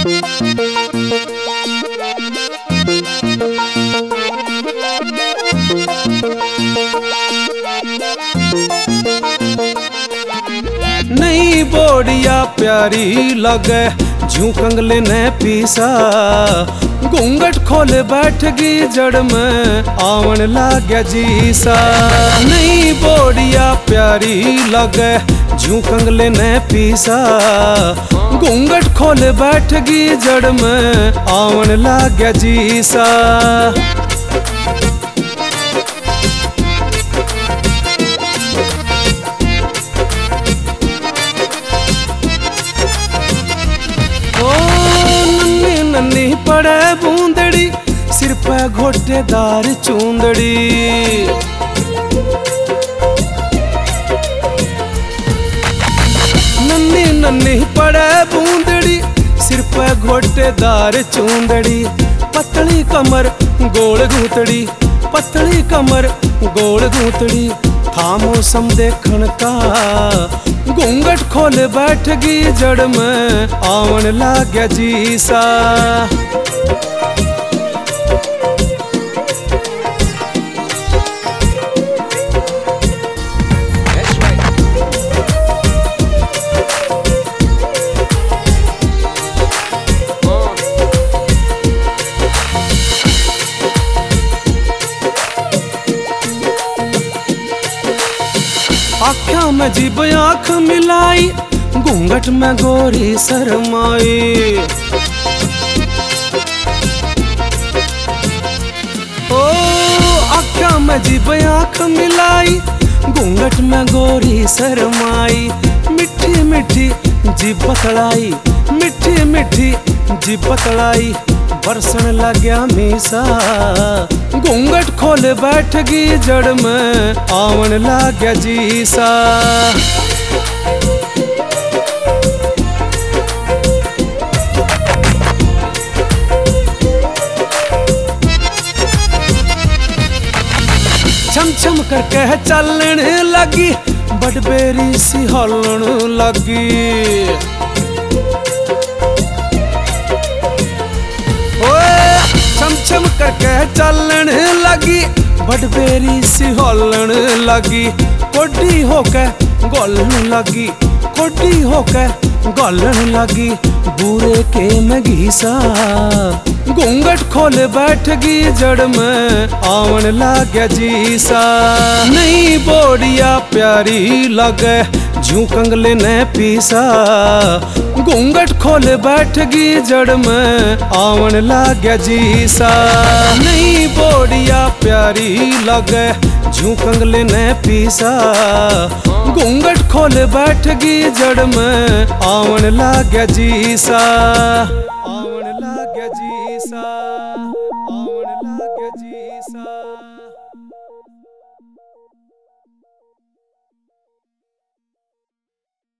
नई बोडिया प्यारी लगे जू कंगले ने पीसा। घूंघट खोले बैठ गई जड़ में आवन लाग्या जीसा। नई बोडिया प्यारी लगे जू कंगले ने पीसा। घूंघट खोले बैठ गई जड़ में आवन लाग्या जीसा। नन्नी पड़े बूंदड़ी सिर पे घोटेदार चूंदड़ी। नन्नी नन्नी पड़े बूंदड़ी सिर पे घोटेदार चूंदड़ी। पतली कमर गोल गूंतड़ी, पतली कमर गोल गूंतड़ी। था मौसम देखण का घूंघट खोले बैठ गई जड़ में आवन लाग्या जीसा। आँखा में जीब आँख मिलाई घूंघट में गोरी शरमाई। ओ आँखा में जीब आँख मिलाई घूंघट में गोरी शरमाई। मिठी मिठी जीब बतलाई, मिठी मिठी जीब बतलाई। बरसन लाग्या मीसा घूंघट खोले बैठ गई जड़ में आवन लाग्या जीसा। छम छम करके चलने लगी बड़बेरी सी हलन लगी। छम छम करके चलने लगी बड़बेरी सी हलन लगी। कोडी होके गोलन लगी, कोडी होके गोलन लगी। बूरे के में घीसा घूंघट खोले बैठ गई जड़ में आवन लाग्या जीसा। नई बोडिया प्यारी लगे जू कंगले ने पीसा। घूंघट खोले बैठ गई जड़ में आवन लाग्या जीसा। नई बोडिया प्यारी लगे जू कंगले ने पीसा। घूंघट खोले बैठ गई जड़ में आवन लाग्या जीसा। आवन लाग्या जीसा, आवन लाग्या जीसा।